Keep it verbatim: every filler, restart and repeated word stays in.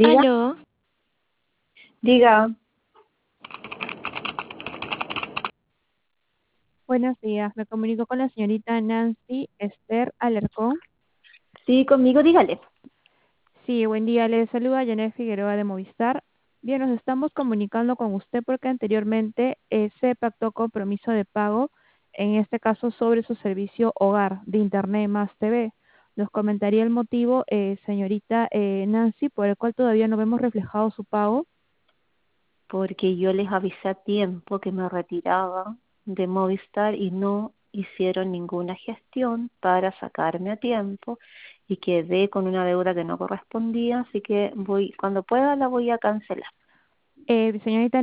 Diga, Aló, diga, buenos días. Me comunico con la señorita Nancy Esther Alarcón. sí, conmigo, dígale. Sí, buen día. Le saluda Janet Figueroa de Movistar. Bien, nos estamos comunicando con usted porque anteriormente eh, se pactó compromiso de pago, en este caso sobre su servicio hogar de Internet más T V. Nos comentaría el motivo, eh, señorita eh, Nancy, por el cual todavía no vemos reflejado su pago. Porque yo les avisé a tiempo que me retiraba de Movistar y no hicieron ninguna gestión para sacarme a tiempo y quedé con una deuda que no correspondía, así que voy, cuando pueda la voy a cancelar. Eh, señorita